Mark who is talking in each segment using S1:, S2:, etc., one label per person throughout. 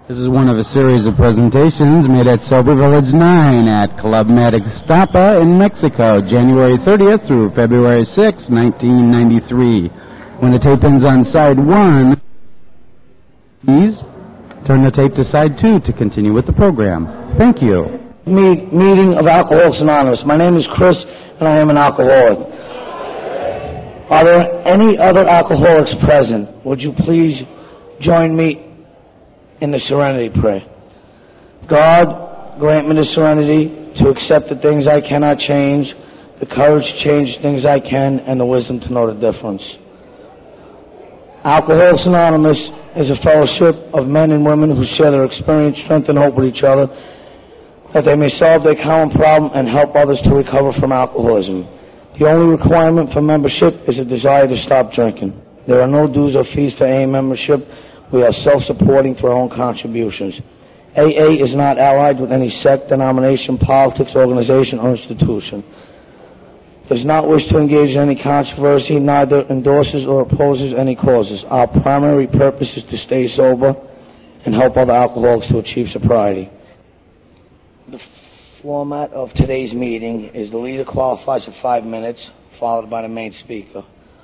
S1: This is one of a series of presentations made at Sober Village 9 at Club Med Ixtapa in Mexico, January 30th through February 6, 1993. When the tape ends on side 1, please turn the tape to side 2 to continue with the program. Thank you.
S2: Meeting of Alcoholics Anonymous. My name is Chris, and I am an alcoholic. Are there any other alcoholics present? Would you please join me in the serenity prayer? God, grant me the serenity to accept the things I cannot change, the courage to change things I can, and the wisdom to know the difference. Alcoholics Anonymous is a fellowship of men and women who share their experience, strength, and hope with each other, that they may solve their common problem and help others to recover from alcoholism. The only requirement for membership is a desire to stop drinking. There are no dues or fees for AA membership. We are self-supporting through our own contributions. AA is not allied with any sect, denomination, politics, organization, or institution. Does not wish to engage in any controversy, neither endorses or opposes any causes. Our primary purpose is to stay sober and help other alcoholics to achieve sobriety. The format of today's meeting is the leader qualifies for 5 minutes, followed by the main speaker.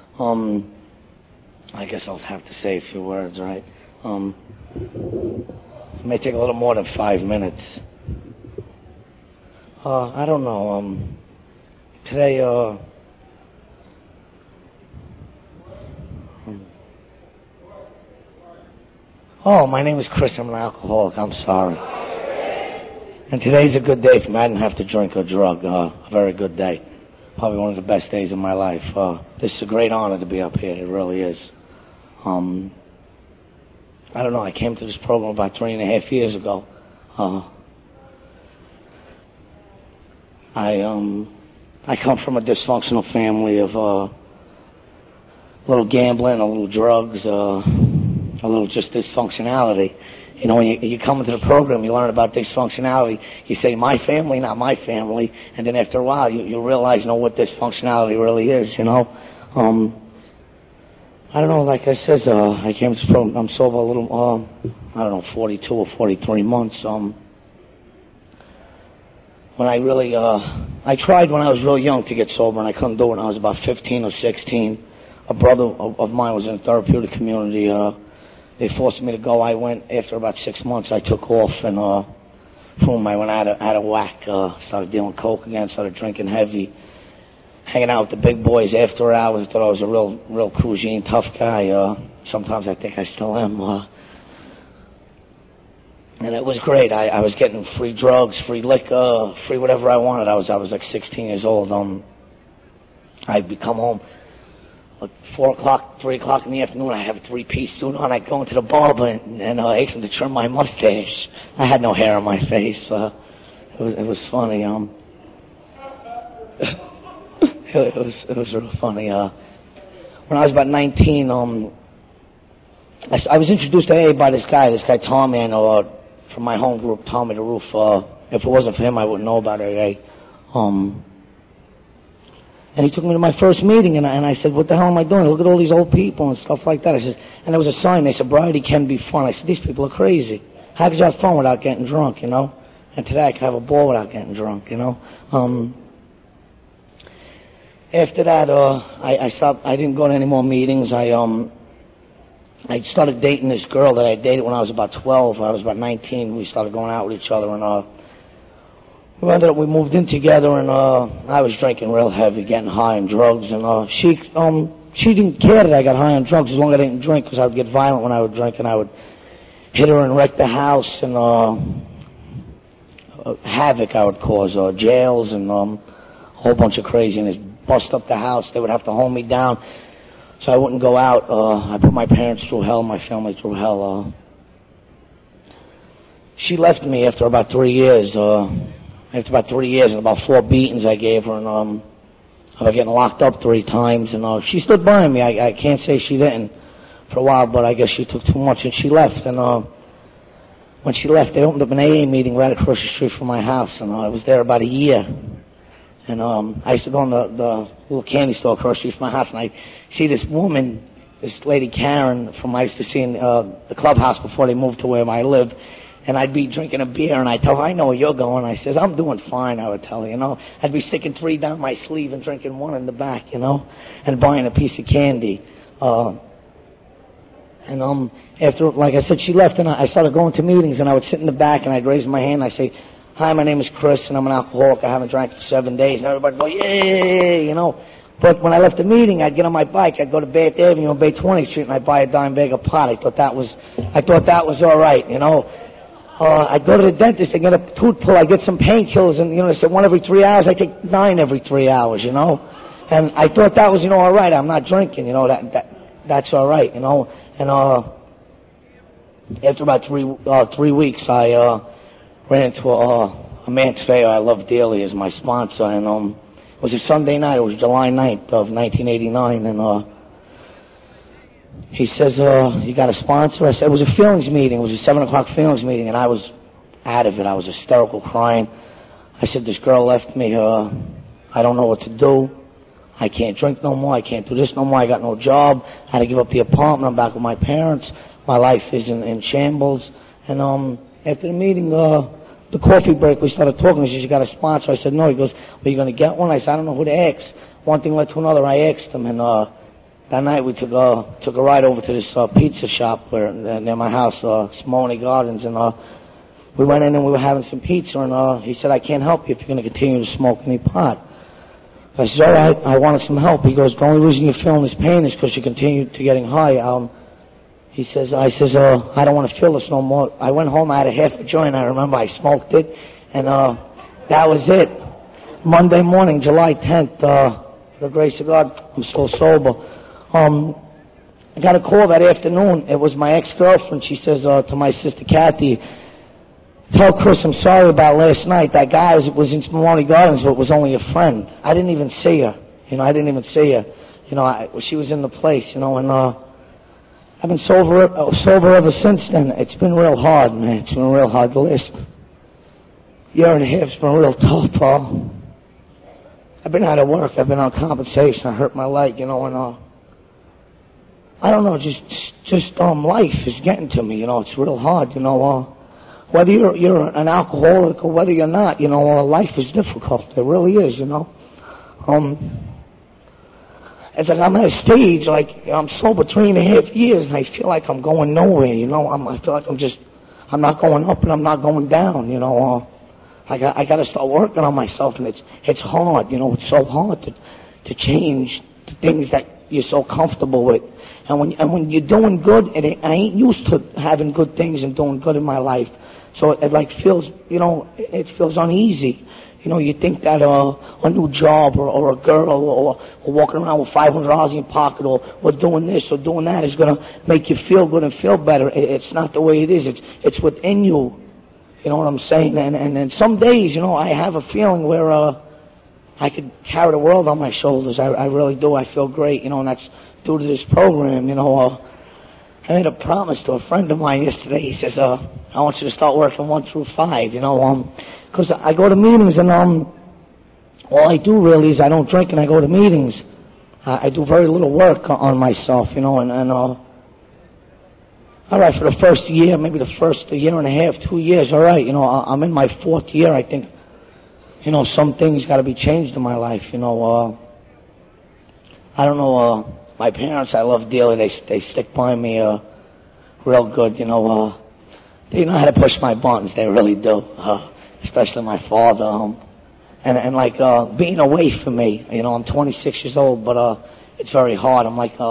S2: I guess I'll have to say a few words, right? It may take a little more than 5 minutes. I don't know. Today, my name is Chris. I'm an alcoholic. I'm sorry. And today's a good day for me. I didn't have to drink or drug. A very good day. Probably one of the best days of my life. This is a great honor to be up here. It really is. I don't know. I came to this program about 3.5 years ago. I come from a dysfunctional family of a little gambling, a little drugs, a little just dysfunctionality. You know, when you come into the program, you learn about dysfunctionality. You say, my family, not my family. And then after a while, you realize, what dysfunctionality really is, I don't know, like I said, I came to this program, I'm sober a little, 42 or 43 months. When I really, I tried when I was real young to get sober, and I couldn't do it when I was about 15 or 16. A brother of mine was in a therapeutic community. They forced me to go. I went after about 6 months. I took off, and boom, I went out of whack. Started dealing coke again. Started drinking heavy, hanging out with the big boys after hours. Thought I was a real cougine, tough guy. Sometimes I think I still am. And it was great. I was getting free drugs, free liquor, free whatever I wanted. I was like 16 years old. I'd come home. 4 o'clock, 3 o'clock in the afternoon, I have a 3-piece suit on. I'd go into the barber and ask him to trim my mustache. I had no hair on my face. It was funny. It was real funny. When I was about 19, I was introduced to AA by this guy Tommy, I know, from my home group, Tommy the Roof. If it wasn't for him, I wouldn't know about AA. And he took me to my first meeting, and I said, what the hell am I doing? Look at all these old people and stuff like that. I said, and there was a sign, they said, sobriety can be fun. I said, these people are crazy. How could you have fun without getting drunk, And today I could have a ball without getting drunk, After that, I stopped. I didn't go to any more meetings. I started dating this girl that I dated when I was about 12. I was about 19. We started going out with each other, and we moved in together, and I was drinking real heavy, getting high on drugs, and she didn't care that I got high on drugs as long as I didn't drink, because I would get violent when I would drink, and I would hit her and wreck the house, and havoc I would cause, jails, and a whole bunch of craziness. Bust up the house. They would have to hold me down so I wouldn't go out. I put my parents through hell, my family through hell. She left me after about 3 years. After about 3 years and about 4 beatings I gave her, and I was getting locked up 3 times, and she stood by me. I can't say she didn't for a while, but I guess she took too much, and she left. And when she left, they opened up an AA meeting right across the street from my house, and I was there about a year. And I used to go in the little candy store across the street from my house, and I see this woman this lady Karen from I used to see in the clubhouse before they moved to where I live. And I'd be drinking a beer, and I'd tell her, I know where you're going. I says, I'm doing fine, I would tell her, you know. I'd be sticking 3 down my sleeve and drinking 1 in the back, you know, and buying a piece of candy. After, like I said, she left, and I started going to meetings, and I would sit in the back, and I'd raise my hand, and I'd say, hi, my name is Chris, and I'm an alcoholic. I haven't drank for 7 days. And everybody would go, yay, you know. But when I left the meeting, I'd get on my bike, I'd go to Bath Avenue on Bay 20th Street, and I'd buy a dime bag of pot. I thought that was all right, you know. I'd go to the dentist, I'd get a tooth pull, I'd get some painkillers, and, you know, they said 1 every 3 hours, I take 9 every 3 hours, you know. And I thought that was, you know, all right. I'm not drinking, you know, that's all right, you know. And, after about 3 weeks, I, ran into a man today I love dearly as my sponsor, and, it was a Sunday night, it was July 9th of 1989, and, he says, you got a sponsor? I said, it was a feelings meeting. It was a 7 o'clock feelings meeting, and I was out of it. I was hysterical, crying. I said, this girl left me. I don't know what to do. I can't drink no more. I can't do this no more. I got no job. I had to give up the apartment. I'm back with my parents. My life is in shambles. And after the meeting, the coffee break, we started talking. He says, you got a sponsor? I said, no. He goes, well, you going to get one? I said, I don't know who to ask. One thing led to another. I asked him, and that night we took a ride over to this pizza shop near my house, Simone Gardens, and we went in and we were having some pizza, and he said, I can't help you if you're going to continue to smoke any pot. I said, all right, I wanted some help. He goes, the only reason you're feeling this pain is because you continue to getting high. I says, I don't want to feel this no more. I went home, I had a half a joint, I remember I smoked it, and that was it. Monday morning, July 10th, for the grace of God, I'm still sober. I got a call that afternoon. It was my ex-girlfriend. She says to my sister Kathy, tell Chris I'm sorry about last night. That guy was in Simone Gardens, but was only a friend. I didn't even see her. You know, I didn't even see her. You know, she was in the place, you know, and I've been sober ever since then. It's been real hard, man. It's been real hard. The last year and a half's been real tough, Paul. I've been out of work. I've been on compensation. I hurt my leg, you know, and I don't know, just life is getting to me, you know. It's real hard, you know. Whether you're an alcoholic or whether you're not, you know, life is difficult. It really is, you know. It's like I'm at a stage, like, I'm sober 3.5 years, and I feel like I'm going nowhere, you know. I feel like I'm not going up and I'm not going down, you know. I got to start working on myself, and it's hard, you know. It's so hard to change the things that you're so comfortable with. And when you're doing good, I ain't used to having good things and doing good in my life. So it like feels, you know, it feels uneasy. You know, you think that a new job or a girl or walking around with $500 in your pocket or doing this or doing that is going to make you feel good and feel better. It's not the way it is. It's within you. You know what I'm saying? And some days, you know, I have a feeling where I could carry the world on my shoulders. I really do. I feel great, you know, and that's due to this program, you know. I made a promise to a friend of mine yesterday. He says, I want you to start working 1 through 5, you know, because I go to meetings and all I do really is I don't drink and I go to meetings. I do very little work on myself, you know, and all right, for the first year, maybe the first year and a half, 2 years, all right, you know, I'm in my 4th year. I think, you know, some things got to be changed in my life, you know. I don't know, my parents I love dearly. They stick by me real good, you know. They know how to push my buttons. They really do, especially my father. And like being away from me, you know, I'm 26 years old, but it's very hard. I'm like,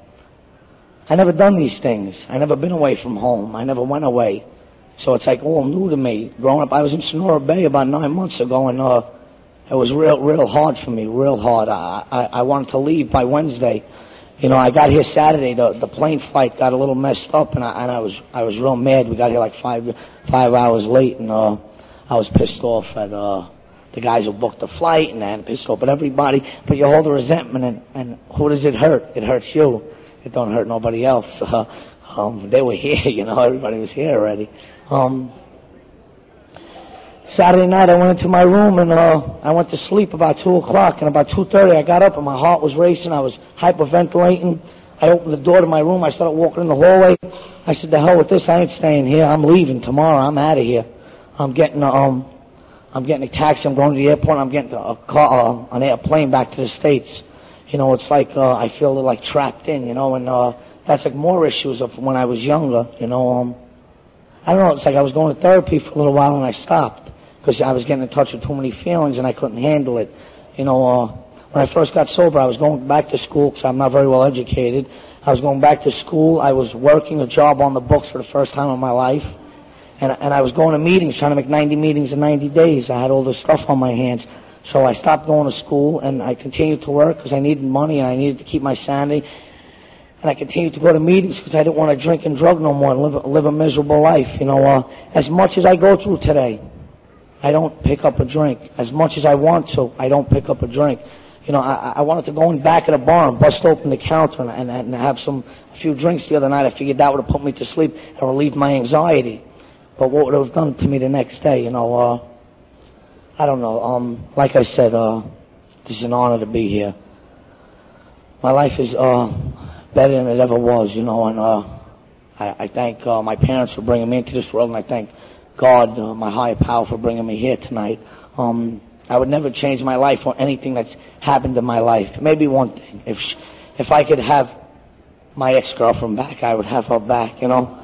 S2: I never done these things. I never been away from home. I never went away. So it's like all new to me. Growing up, I was in Sonora Bay about 9 months ago, and it was real hard for me, real hard. I wanted to leave by Wednesday. You know, I got here Saturday. The plane flight got a little messed up, and I was real mad. We got here like five hours late, and I was pissed off at the guys who booked the flight, and I pissed off at everybody. But you hold a resentment, and who does it hurt? It hurts you. It don't hurt nobody else. They were here, you know. Everybody was here already. Saturday night, I went into my room, and I went to sleep about 2 o'clock, and about 2:30, I got up, and my heart was racing. I was hyperventilating. I opened the door to my room. I started walking in the hallway. I said, "The hell with this. I ain't staying here. I'm leaving tomorrow. I'm out of here. I'm getting a taxi. I'm going to the airport. I'm getting a car, an airplane back to the States." You know, it's like, I feel like trapped in, you know, and, that's like more issues of when I was younger, you know, I don't know, it's like I was going to therapy for a little while and I stopped because I was getting in touch with too many feelings and I couldn't handle it. You know, when I first got sober, I was going back to school because I'm not very well educated. I was going back to school. I was working a job on the books for the first time in my life. And I was going to meetings, trying to make 90 meetings in 90 days. I had all this stuff on my hands. So I stopped going to school and I continued to work because I needed money and I needed to keep my sanity. And I continued to go to meetings because I didn't want to drink and drug no more and live a miserable life. You know, as much as I go through today, I don't pick up a drink. As much as I want to, I don't pick up a drink. You know, I wanted to go in back of the bar and bust open the counter and have a few drinks the other night. I figured that would have put me to sleep and relieved my anxiety. But what would it have done to me the next day, you know, I don't know. Like I said, this is an honor to be here. My life is better than it ever was, you know, and I thank my parents for bringing me into this world, and I thank God, my higher power, for bringing me here tonight. I would never change my life or anything that's happened in my life. Maybe one thing. If I could have my ex-girlfriend back, I would have her back, you know.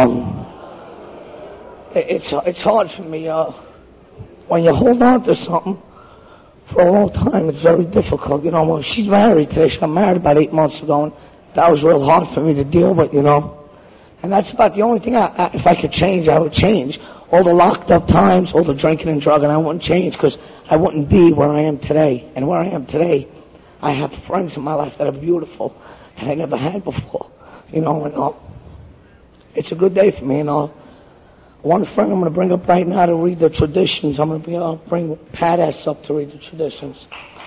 S2: It's hard for me, when you hold on to something for a long time, it's very difficult. You know, well, she's married today. She got married about 8 months ago, and that was real hard for me to deal with, you know. And that's about the only thing if I could change, I would change. All the locked up times, all the drinking and drugging, I wouldn't change because I wouldn't be where I am today. And where I am today, I have friends in my life that are beautiful that I never had before. You know, and it's a good day for me, you know. One friend I'm going to bring up right now to read the traditions. I'm going to bring Pat S. up to read the traditions.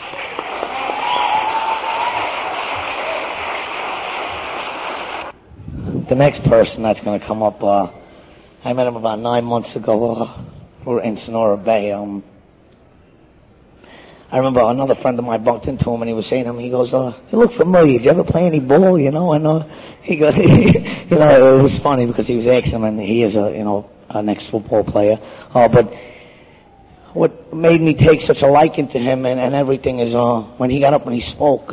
S2: The next person that's going to come up, I met him about 9 months ago. We were in Sonora Bay. I remember another friend of mine bumped into him and he was saying to him, he goes, "You look familiar. Did you ever play any ball?" You know, and he goes, you know, it was funny because he was asking him, and he is an ex-football player. But what made me take such a liking to him and everything is when he got up and he spoke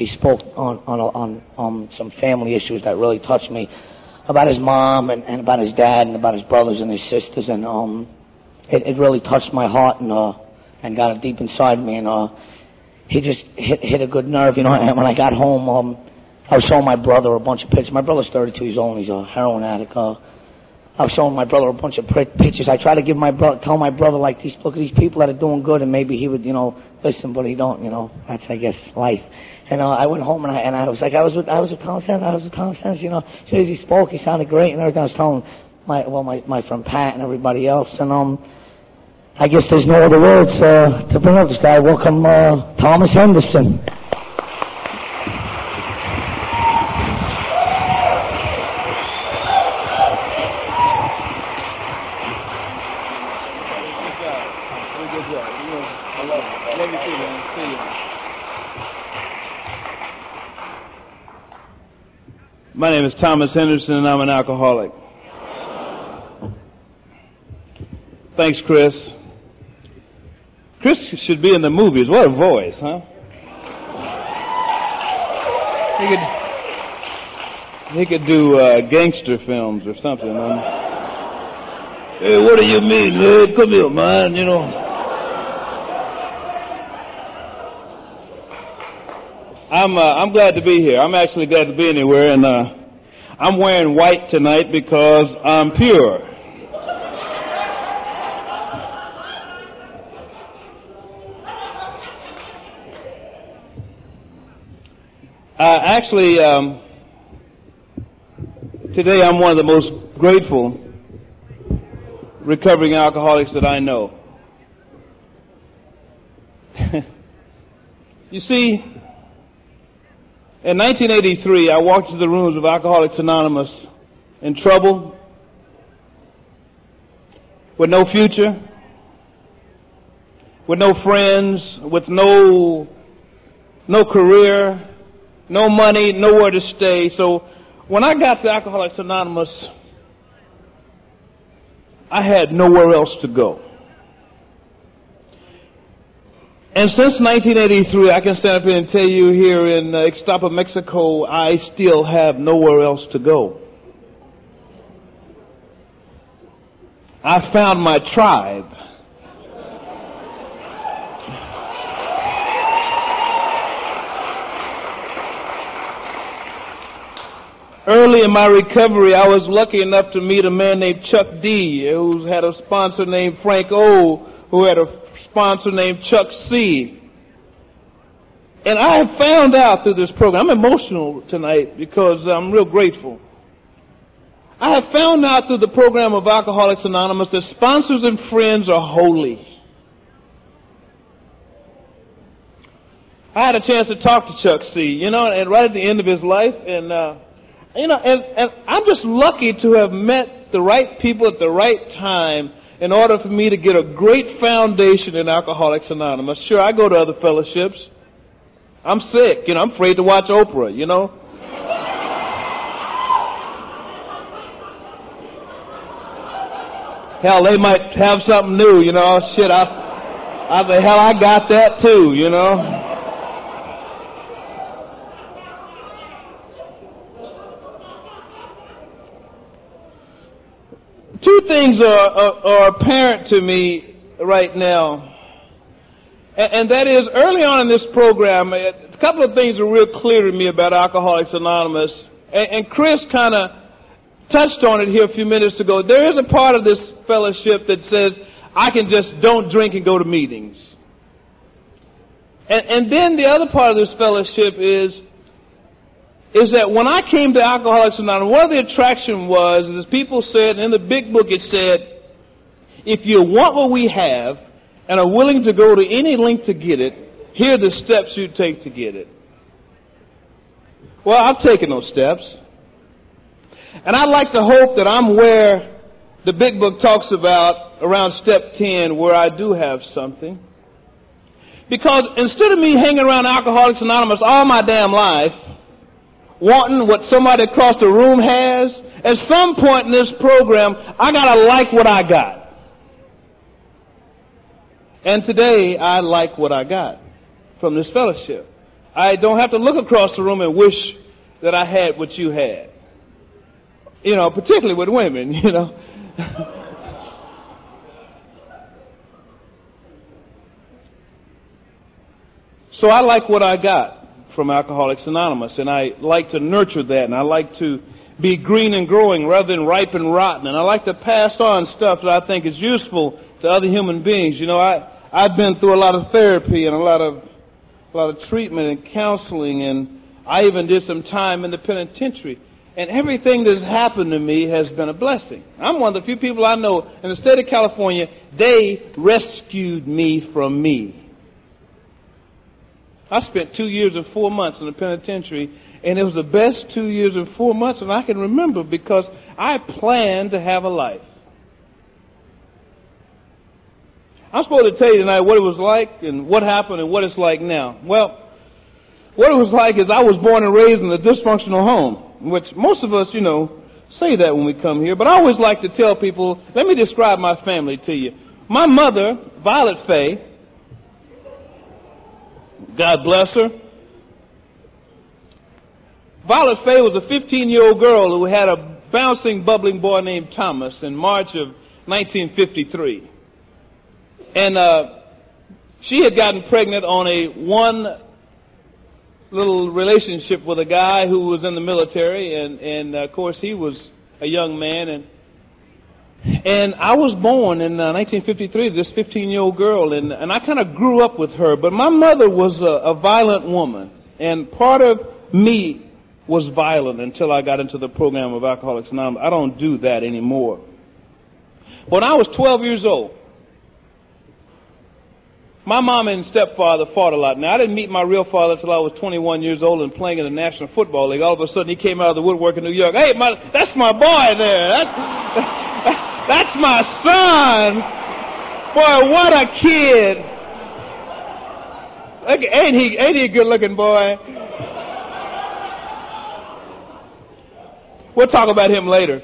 S2: on some family issues that really touched me, about his mom and about his dad and about his brothers and his sisters, and it really touched my heart and got it deep inside me, and he just hit a good nerve, you know. And when I got home, I was showing my brother a bunch of pictures. My brother's 32 years old and he's a heroin addict. I was showing my brother a bunch of pictures. I try to tell my brother, like, look at these people that are doing good, and maybe he would, you know, listen, but he don't, you know. That's, I guess, life. And I went home and I was like, I was with Tom Sense, you know. As soon as he spoke, he sounded great and everything. I was telling my friend Pat and everybody else, and I guess there's no other words to bring up this guy. Welcome, Thomas Henderson.
S3: My name is Thomas Henderson, and I'm an alcoholic. Thanks, Chris. Chris should be in the movies. What a voice, huh? He could do gangster films or something. Hey, what do you mean, man? Come here, man, you know. I'm glad to be here. I'm actually glad to be anywhere, and I'm wearing white tonight because I'm pure. Actually, today I'm one of the most grateful recovering alcoholics that I know. You see, in 1983, I walked into the rooms of Alcoholics Anonymous in trouble, with no future, with no friends, with no career, no money, nowhere to stay. So when I got to Alcoholics Anonymous, I had nowhere else to go. And since 1983, I can stand up here and tell you here in Ixtapa, Mexico, I still have nowhere else to go. I found my tribe. Early in my recovery, I was lucky enough to meet a man named Chuck D, who had a sponsor named Frank O, who had a sponsor named Chuck C. And I have found out through this program, I'm emotional tonight because I'm real grateful. I have found out through the program of Alcoholics Anonymous that sponsors and friends are holy. I had a chance to talk to Chuck C, and right at the end of his life, and I'm just lucky to have met the right people at the right time in order for me to get a great foundation in Alcoholics Anonymous. Sure, I go to other fellowships. I'm sick, I'm afraid to watch Oprah, Hell, they might have something new, Shit, I say, hell, I got that too, Two things are apparent to me right now. And that is, early on in this program, a couple of things are real clear to me about Alcoholics Anonymous. And Chris kind of touched on it here a few minutes ago. There is a part of this fellowship that says, I can just don't drink and go to meetings. And then the other part of this fellowship is that when I came to Alcoholics Anonymous, one of the attraction was, as people said, in the big book it said, if you want what we have and are willing to go to any length to get it, here are the steps you take to get it. Well, I've taken those steps. And I'd like to hope that I'm where the big book talks about around step 10, where I do have something. Because instead of me hanging around Alcoholics Anonymous all my damn life, wanting what somebody across the room has, at some point in this program, I gotta like what I got. And today, I like what I got from this fellowship. I don't have to look across the room and wish that I had what you had. Particularly with women, So I like what I got from Alcoholics Anonymous, and I like to nurture that, and I like to be green and growing rather than ripe and rotten, and I like to pass on stuff that I think is useful to other human beings. I've been through a lot of therapy and a lot of treatment and counseling, and I even did some time in the penitentiary. And everything that's happened to me has been a blessing. I'm one of the few people I know in the state of California, they rescued me from me. I spent 2 years and 4 months in the penitentiary, and it was the best 2 years and 4 months that I can remember because I planned to have a life. I'm supposed to tell you tonight what it was like and what happened and what it's like now. Well, what it was like is I was born and raised in a dysfunctional home, which most of us, say that when we come here. But I always like to tell people, let me describe my family to you. My mother, Violet Fay, God bless her. Violet Fay was a 15-year-old girl who had a bouncing, bubbling boy named Thomas in March of 1953. And she had gotten pregnant on a one little relationship with a guy who was in the military, and of course he was a young man, and I was born in 1953, this 15-year-old girl, and I kind of grew up with her, but my mother was a violent woman, and part of me was violent until I got into the program of Alcoholics Anonymous. I don't do that anymore. When I was 12 years old, my mom and stepfather fought a lot. Now, I didn't meet my real father until I was 21 years old and playing in the National Football League. All of a sudden, he came out of the woodwork in New York. Hey, that's my boy there. That's my son. Boy, what a kid. Ain't he a good-looking boy? We'll talk about him later.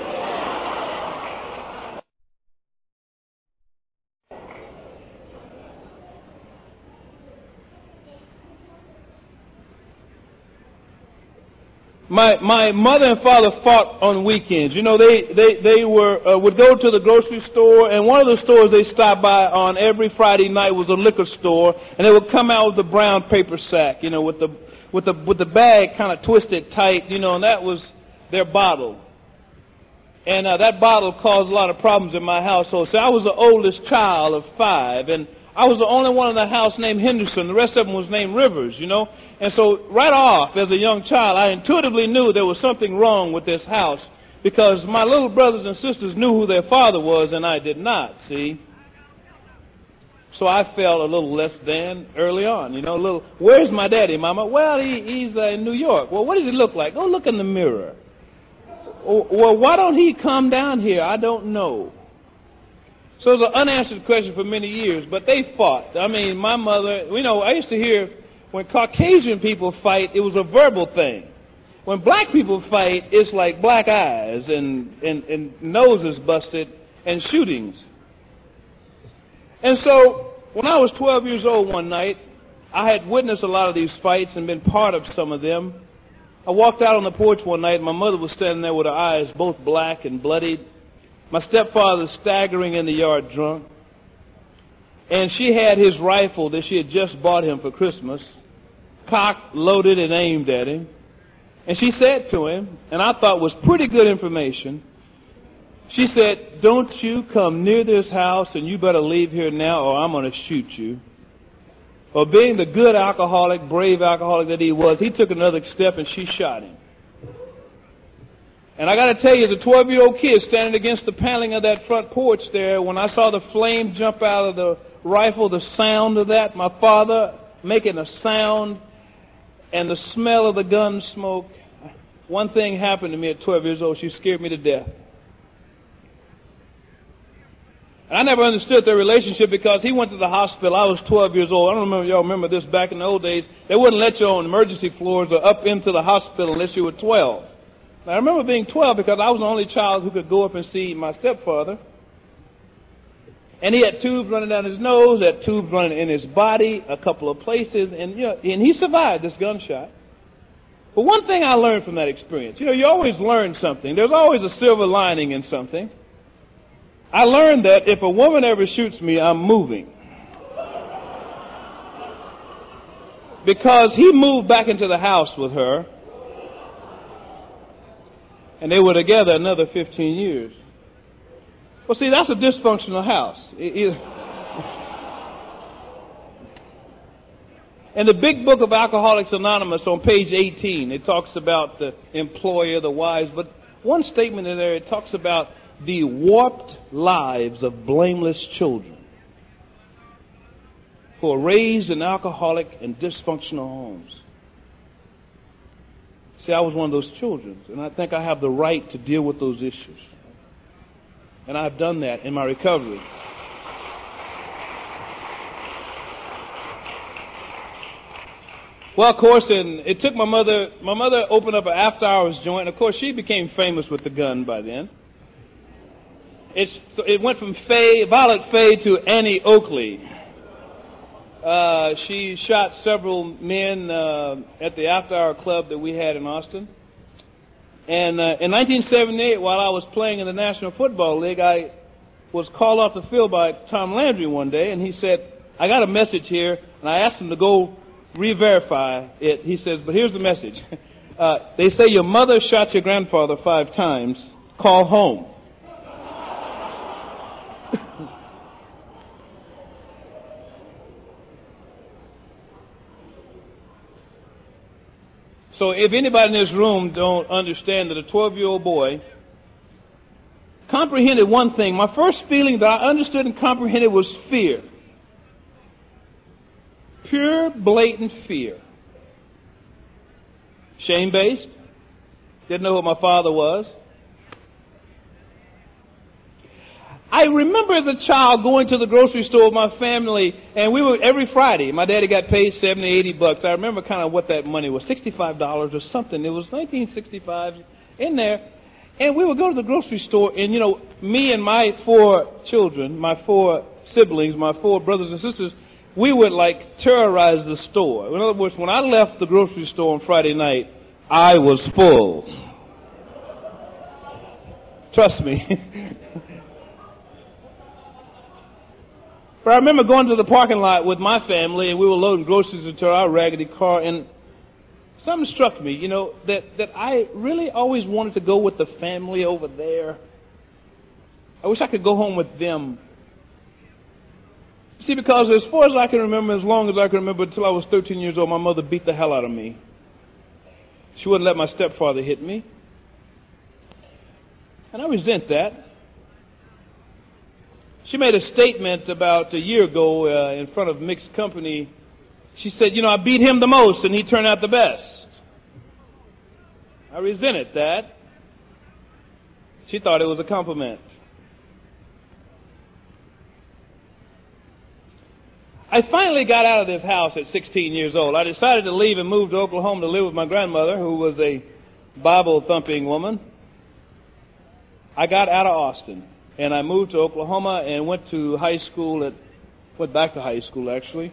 S3: My mother and father fought on weekends. You know, they would go to the grocery store, and one of the stores they stopped by on every Friday night was a liquor store, and they would come out with a brown paper sack, you know, with the bag kind of twisted tight, you know, and that was their bottle. And that bottle caused a lot of problems in my household. So I was the oldest child of 5, and I was the only one in the house named Henderson. The rest of them was named Rivers, you know. And so right off, as a young child, I intuitively knew there was something wrong with this house because my little brothers and sisters knew who their father was and I did not, see. So I felt a little less than early on, you know, where's my daddy, Mama? Well, he's in New York. Well, what does he look like? Go look in the mirror. Well, why don't he come down here? I don't know. So it was an unanswered question for many years, but they fought. I mean, my mother, you know, I used to hear when Caucasian people fight, it was a verbal thing. When black people fight, it's like black eyes and noses busted and shootings. And so when I was 12 years old one night, I had witnessed a lot of these fights and been part of some of them. I walked out on the porch one night and my mother was standing there with her eyes both black and bloodied. My stepfather staggering in the yard drunk. And she had his rifle that she had just bought him for Christmas, cocked, loaded, and aimed at him. And she said to him, and I thought was pretty good information, she said, don't you come near this house and you better leave here now or I'm going to shoot you. Well, being the good alcoholic, brave alcoholic that he was, he took another step and she shot him. And I got to tell you, as a 12-year-old kid standing against the paneling of that front porch there, when I saw the flame jump out of the rifle, the sound of that, my father making a sound, and the smell of the gun smoke, one thing happened to me at 12 years old. She scared me to death. And I never understood their relationship because he went to the hospital. I was 12 years old. I don't remember if y'all remember this back in the old days. They wouldn't let you on emergency floors or up into the hospital unless you were 12. Now, I remember being 12 because I was the only child who could go up and see my stepfather. And he had tubes running down his nose, had tubes running in his body, a couple of places, and you know, and he survived this gunshot. But one thing I learned from that experience, you know, you always learn something. There's always a silver lining in something. I learned that if a woman ever shoots me, I'm moving. Because he moved back into the house with her, and they were together another 15 years. Well, see, that's a dysfunctional house. In the big book of Alcoholics Anonymous on page 18, it talks about the employer, the wives, but one statement in there, it talks about the warped lives of blameless children who are raised in alcoholic and dysfunctional homes. See, I was one of those children, and I think I have the right to deal with those issues. And I've done that in my recovery. Well, of course, and it took my mother opened up an after-hours joint. Of course, she became famous with the gun by then. It went from Violet Faye to Annie Oakley. She shot several men at the after-hour club that we had in Austin. And in 1978, while I was playing in the National Football League, I was called off the field by Tom Landry one day, and he said, I got a message here, and I asked him to go re-verify it. He says, but here's the message. They say your mother shot your grandfather 5 times. Call home. So if anybody in this room don't understand that a 12-year-old boy comprehended one thing, my first feeling that I understood and comprehended was fear. Pure, blatant fear. Shame-based. Didn't know who my father was. I remember as a child going to the grocery store with my family, and we were every Friday. My daddy got paid $70, $80. I remember kind of what that money was, $65 or something. It was 1965, in there. And we would go to the grocery store, and, you know, me and my 4 children, my 4 siblings, my 4 brothers and sisters, we would, like, terrorize the store. In other words, when I left the grocery store on Friday night, I was full. Trust me. But I remember going to the parking lot with my family, and we were loading groceries into our raggedy car, and something struck me, you know, that I really always wanted to go with the family over there. I wish I could go home with them. See, because as far as I can remember, as long as I can remember, until I was 13 years old, my mother beat the hell out of me. She wouldn't let my stepfather hit me. And I resent that. She made a statement about a year ago in front of mixed company. She said, you know, I beat him the most and he turned out the best. I resented that. She thought it was a compliment. I finally got out of this house at 16 years old. I decided to leave and move to Oklahoma to live with my grandmother, who was a Bible-thumping woman. I got out of Austin, and I moved to Oklahoma and went to high school went back to high school, actually.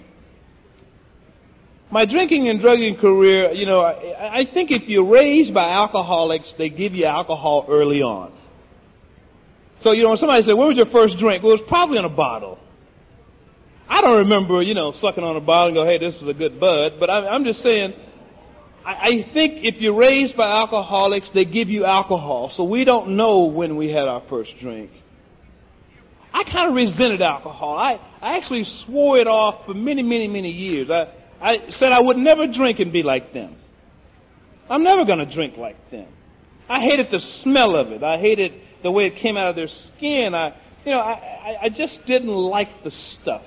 S3: My drinking and drugging career, you know, I think if you're raised by alcoholics, they give you alcohol early on. So, you know, when somebody said, when was your first drink? Well, it was probably in a bottle. I don't remember, you know, sucking on a bottle and go, hey, this is a good bud. But I'm just saying, I think if you're raised by alcoholics, they give you alcohol. So we don't know when we had our first drink. I kind of resented alcohol. I actually swore it off for many, many, many years. I said I would never drink and be like them. I'm never going to drink like them. I hated the smell of it. I hated the way it came out of their skin. I just didn't like the stuff.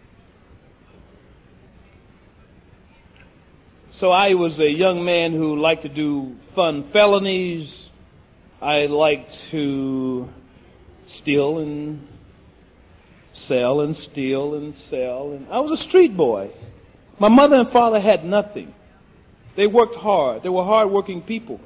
S3: So I was a young man who liked to do fun felonies. I liked to steal and sell and steal and sell. And I was a street boy. My mother and father had nothing. They worked hard. They were hard-working people.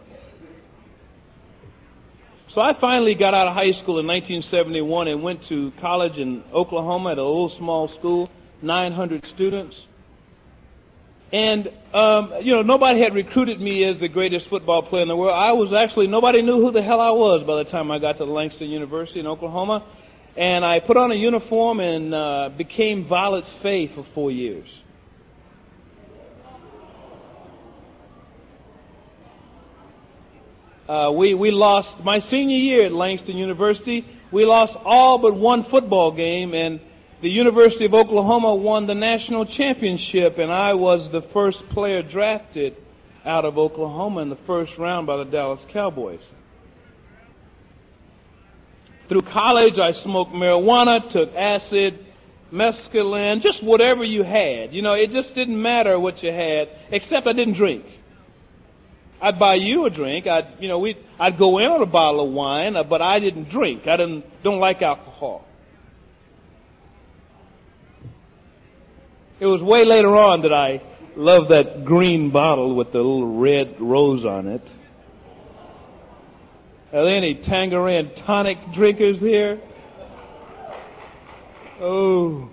S3: So I finally got out of high school in 1971 and went to college in Oklahoma at a little small school, 900 students. And, nobody had recruited me as the greatest football player in the world. Nobody knew who the hell I was by the time I got to Langston University in Oklahoma. And I put on a uniform and became Violet Fay for 4 years. We lost, my senior year at Langston University, we lost all but one football game, and the University of Oklahoma won the national championship, and I was the first player drafted out of Oklahoma in the first round by the Dallas Cowboys. Through college, I smoked marijuana, took acid, mescaline, just whatever you had. You know, it just didn't matter what you had, except I didn't drink. I'd buy you a drink. I'd go in on a bottle of wine, but I didn't drink. I don't like alcohol. It was way later on that I loved that green bottle with the little red rose on it. Are there any Tangerine tonic drinkers here? Oh.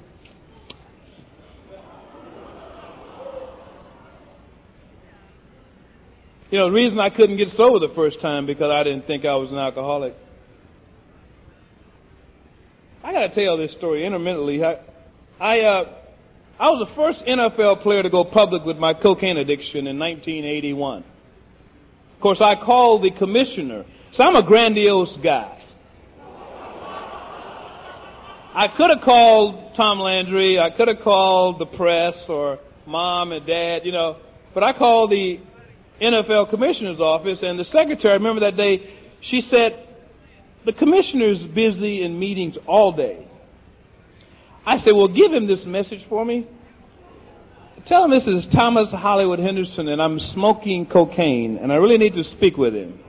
S3: You know, the reason I couldn't get sober the first time because I didn't think I was an alcoholic. I got to tell this story intermittently. I was the first NFL player to go public with my cocaine addiction in 1981. Of course, I called the commissioner. So I'm a grandiose guy. I could have called Tom Landry. I could have called the press or mom and dad, but I called the NFL commissioner's office, and the secretary, I remember that day, she said, the commissioner's busy in meetings all day. I said, well, give him this message for me. Tell him this is Thomas Hollywood Henderson and I'm smoking cocaine and I really need to speak with him.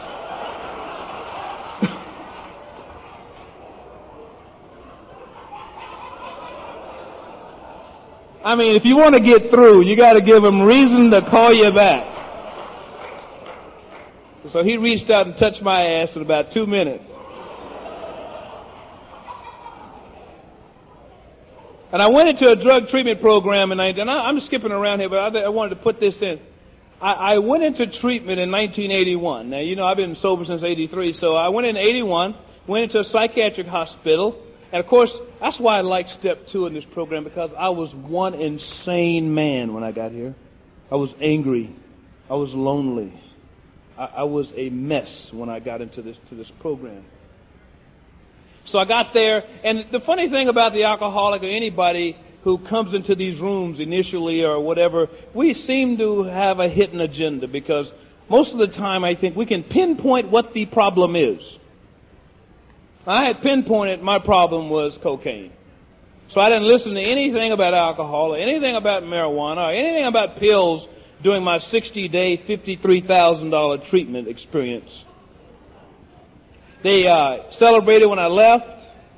S3: I mean, if you want to get through, you got to give him reason to call you back. So So he reached out and touched my ass in about 2 minutes. And I went into a drug treatment program, and I'm skipping around here, but I wanted to put this in. I went into treatment in 1981. Now, you know, I've been sober since 83, so I went in 81, went into a psychiatric hospital, and of course, that's why I like step 2 in this program, because I was one insane man when I got here. I was angry. I was lonely. I was a mess when I got into this program. So I got there, and the funny thing about the alcoholic or anybody who comes into these rooms initially or whatever, we seem to have a hidden agenda, because most of the time I think we can pinpoint what the problem is. I had pinpointed my problem was cocaine. So I didn't listen to anything about alcohol or anything about marijuana or anything about pills during my 60-day, $53,000 treatment experience. They celebrated when I left.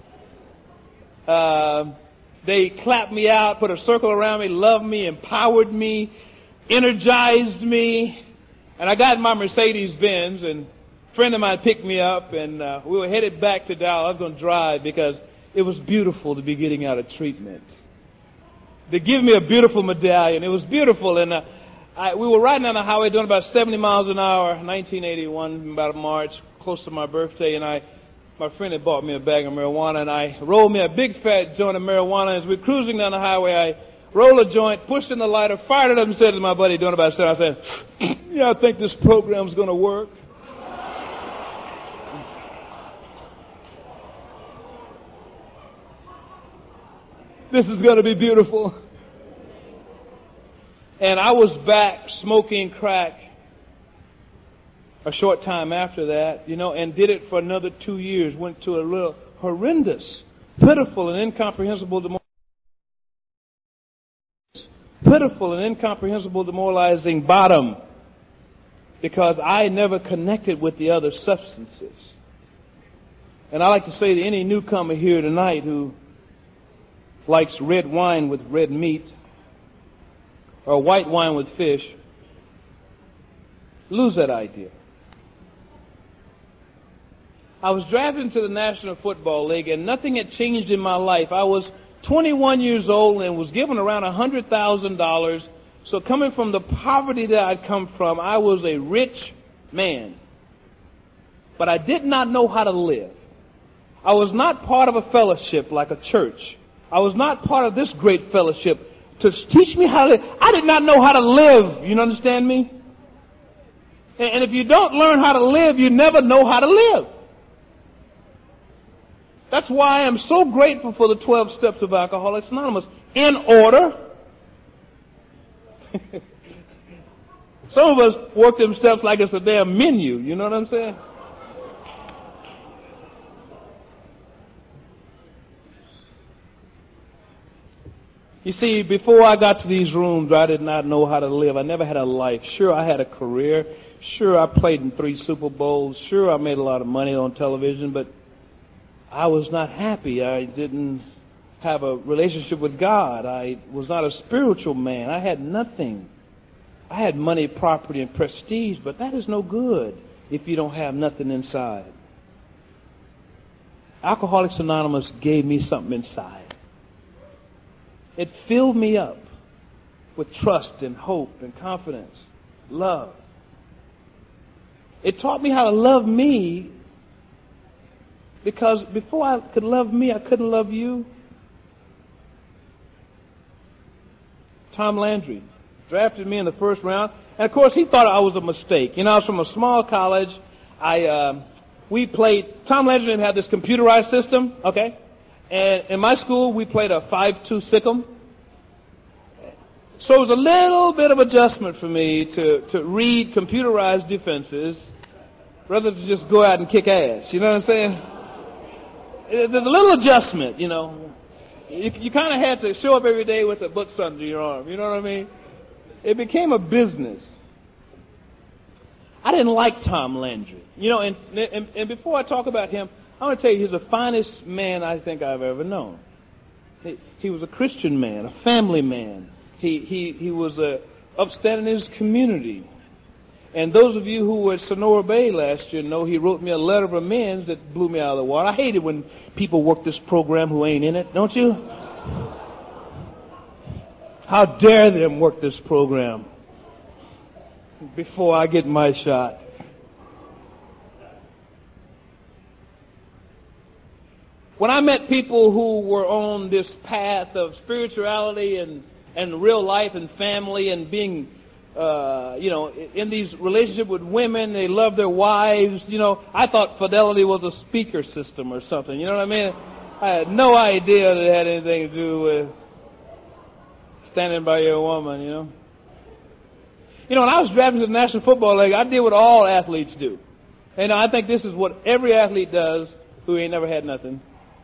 S3: They clapped me out, put a circle around me, loved me, empowered me, energized me. And I got in my Mercedes-Benz, and a friend of mine picked me up, and we were headed back to Dallas. I was going to drive because it was beautiful to be getting out of treatment. They gave me a beautiful medallion. It was beautiful, and we were riding on the highway doing about 70 miles an hour, 1981, about March, close to my birthday, and my friend had bought me a bag of marijuana, and I rolled me a big fat joint of marijuana. As we were cruising down the highway, I rolled a joint, pushed in the lighter, fired it up, and said to my buddy doing about 7, I said, yeah, I think this program's going to work. This is going to be beautiful. And I was back smoking crack a short time after that, you know, and did it for another 2 years. Went to a real horrendous, pitiful, and incomprehensible demoralizing bottom, because I never connected with the other substances. And I like to say to any newcomer here tonight who likes red wine with red meat or white wine with fish, lose that idea. I was drafted into the National Football League, and nothing had changed in my life. I was 21 years old and was given around $100,000. So coming from the poverty that I'd come from, I was a rich man. But I did not know how to live. I was not part of a fellowship like a church. I was not part of this great fellowship to teach me how to live. I did not know how to live. You understand me? And if you don't learn how to live, you never know how to live. That's why I'm so grateful for the 12 steps of Alcoholics Anonymous. In order. Some of us work them steps like it's a damn menu. You know what I'm saying? You see, before I got to these rooms, I did not know how to live. I never had a life. Sure, I had a career. Sure, I played in 3 Super Bowls. Sure, I made a lot of money on television, but I was not happy. I didn't have a relationship with God. I was not a spiritual man. I had nothing. I had money, property, and prestige, but that is no good if you don't have nothing inside. Alcoholics Anonymous gave me something inside. It filled me up with trust and hope and confidence, love. It taught me how to love me, because before I could love me, I couldn't love you. Tom Landry drafted me in the first round, and of course he thought I was a mistake. You know, I was from a small college. We played. Tom Landry had this computerized system, okay? And in my school, we played a 5-2 sick'em. So it was a little bit of adjustment for me to read computerized defenses rather than just go out and kick ass. You know what I'm saying? There's a little adjustment, you know. You kind of had to show up every day with the books under your arm. You know what I mean? It became a business. I didn't like Tom Landry. You know, and before I talk about him, I want to tell you, he's the finest man I think I've ever known. He was a Christian man, a family man. He was upstanding in his community. And those of you who were at Sonora Bay last year know he wrote me a letter of amends that blew me out of the water. I hate it when people work this program who ain't in it, don't you? How dare them work this program before I get my shot. When I met people who were on this path of spirituality and real life and family and being, in these relationships with women, they love their wives, I thought fidelity was a speaker system or something, you know what I mean? I had no idea that it had anything to do with standing by your woman, when I was drafted to the National Football League, I did what all athletes do. And I think this is what every athlete does who ain't never had nothing.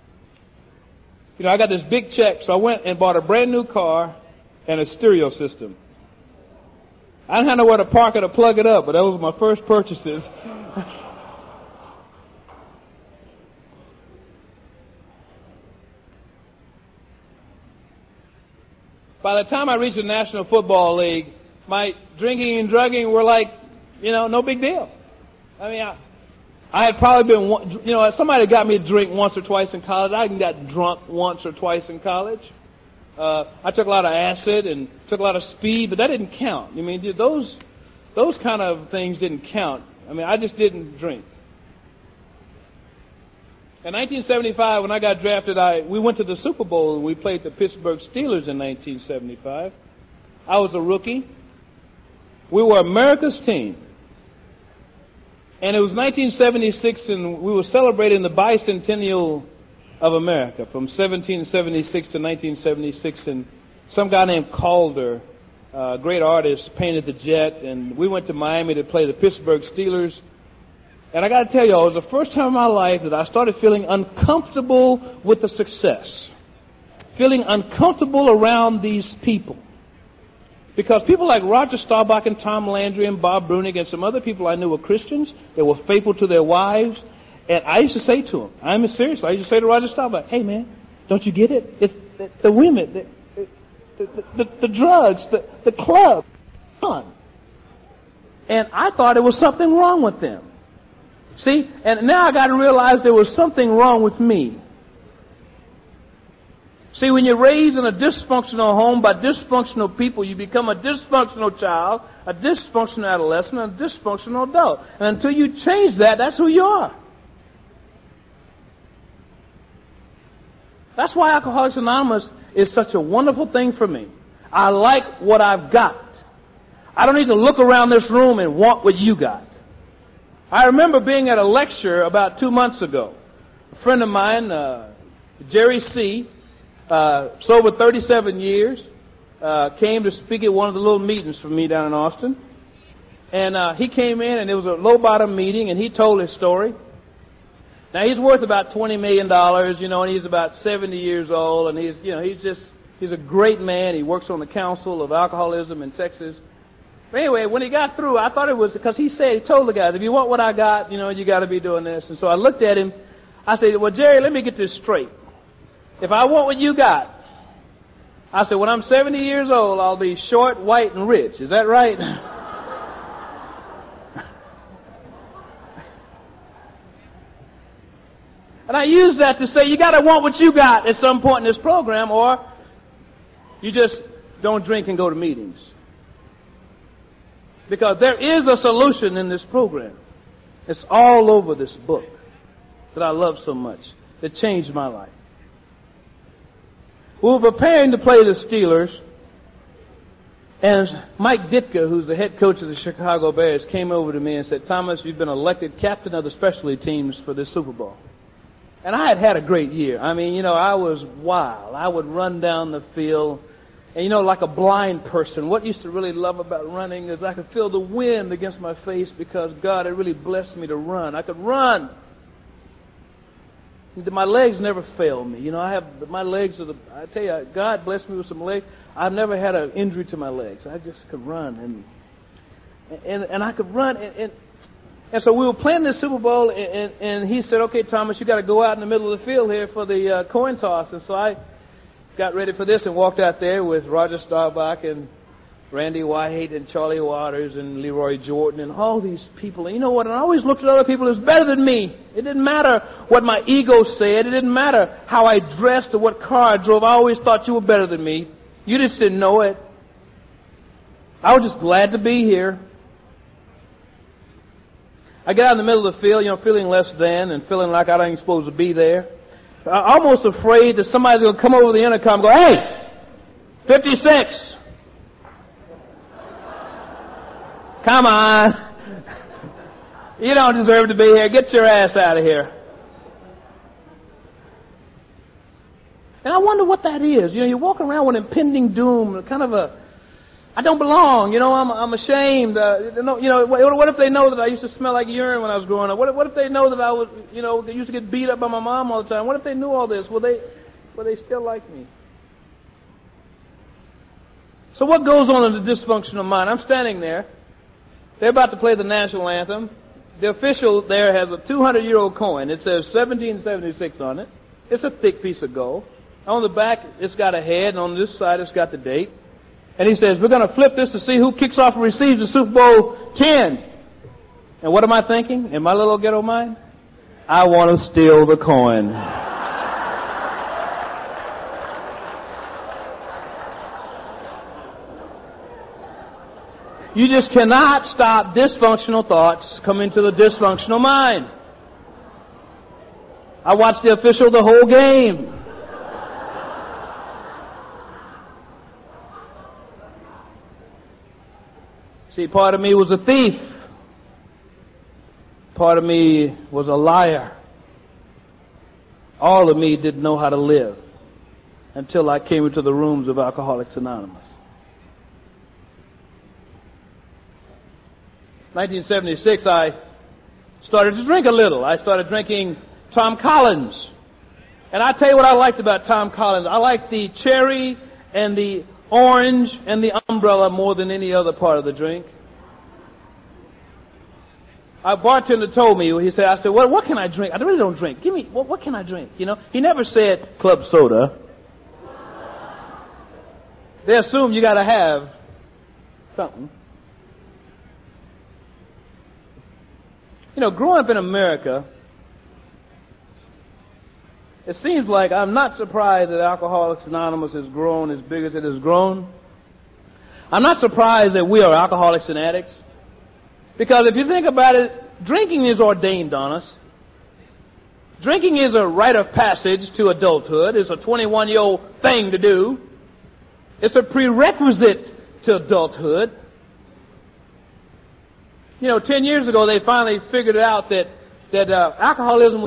S3: I got this big check, so I went and bought a brand new car and a stereo system. I didn't have nowhere to park it or plug it up, but those were my first purchases. By the time I reached the National Football League, my drinking and drugging were like, no big deal. I mean, I had probably been, somebody got me to drink once or twice in college. I got drunk once or twice in college. I took a lot of acid and took a lot of speed, but that didn't count. I mean, those kind of things didn't count. I mean, I just didn't drink. In 1975, when I got drafted, we went to the Super Bowl and we played the Pittsburgh Steelers in 1975. I was a rookie. We were America's team. And it was 1976 and we were celebrating the bicentennial of America from 1776 to 1976, and some guy named Calder, a great artist, painted the jet, and we went to Miami to play the Pittsburgh Steelers. And I got to tell you, it was the first time in my life that I started feeling uncomfortable with the success, feeling uncomfortable around these people. Because people like Roger Staubach and Tom Landry and Bob Brunig and some other people I knew were Christians. They were faithful to their wives. And I used to say to them, I used to say to Roger Staubach, hey man, don't you get it? It's the women, the drugs, the club, fun. And I thought there was something wrong with them. See, and now I got to realize there was something wrong with me. See, when you're raised in a dysfunctional home by dysfunctional people, you become a dysfunctional child, a dysfunctional adolescent, and a dysfunctional adult. And until you change that, that's who you are. That's why Alcoholics Anonymous is such a wonderful thing for me. I like what I've got. I don't need to look around this room and want what you got. I remember being at a lecture about 2 months ago. A friend of mine, Jerry C., sober 37 years, came to speak at one of the little meetings for me down in Austin. And he came in, and it was a low-bottom meeting, and he told his story. Now, he's worth about $20 million, and he's about 70 years old, and he's a great man. He works on the Council of Alcoholism in Texas. But anyway, when he got through, I thought it was because he told the guys, if you want what I got, you got to be doing this. And so I looked at him. I said, well, Jerry, let me get this straight. If I want what you got, I said, when I'm 70 years old, I'll be short, white, and rich. Is that right? And I use that to say you got to want what you got at some point in this program, or you just don't drink and go to meetings. Because there is a solution in this program. It's all over this book that I love so much. That changed my life. We were preparing to play the Steelers, and Mike Ditka, who's the head coach of the Chicago Bears, came over to me and said, Thomas, you've been elected captain of the specialty teams for this Super Bowl. And I had a great year. I mean, I was wild. I would run down the field. And like a blind person, what I used to really love about running is I could feel the wind against my face because God had really blessed me to run. I could run. My legs never failed me. My legs I tell you, God blessed me with some legs. I've never had an injury to my legs. I just could run. And I could run. And so we were playing this Super Bowl, and he said, okay, Thomas, you got to go out in the middle of the field here for the coin toss. And so I got ready for this and walked out there with Roger Staubach and Randy White and Charlie Waters and Leroy Jordan and all these people. And you know what? And I always looked at other people as better than me. It didn't matter what my ego said. It didn't matter how I dressed or what car I drove. I always thought you were better than me. You just didn't know it. I was just glad to be here. I get out in the middle of the field, feeling less than and feeling like I ain't supposed to be there. I'm almost afraid that somebody's going to come over the intercom and go, "Hey, 56. Come on. You don't deserve to be here. Get your ass out of here." And I wonder what that is. You walk around with impending doom, kind of I don't belong. I'm ashamed. What if they know that I used to smell like urine when I was growing up? What if they know that I was, used to get beat up by my mom all the time? What if they knew all this? Will they still like me? So what goes on in the dysfunctional mind? I'm standing there. They're about to play the national anthem. The official there has a 200-year-old coin. It says 1776 on it. It's a thick piece of gold. On the back, it's got a head, and on this side, it's got the date. And he says, "We're going to flip this to see who kicks off and receives the Super Bowl 10. And what am I thinking in my little ghetto mind? I want to steal the coin. You just cannot stop dysfunctional thoughts coming to the dysfunctional mind. I watched the official the whole game. See, part of me was a thief. Part of me was a liar. All of me didn't know how to live until I came into the rooms of Alcoholics Anonymous. 1976, I started to drink a little. I started drinking Tom Collins. And I tell you what I liked about Tom Collins. I liked the cherry and the orange and the umbrella more than any other part of the drink. Our bartender told me, I said, what can I drink? I really don't drink. What can I drink? He never said club soda. They assume you gotta have something. Growing up in America, it seems like I'm not surprised that Alcoholics Anonymous has grown as big as it has grown. I'm not surprised that we are alcoholics and addicts. Because if you think about it, drinking is ordained on us. Drinking is a rite of passage to adulthood. It's a 21-year-old thing to do. It's a prerequisite to adulthood. 10 years ago, they finally figured out that alcoholism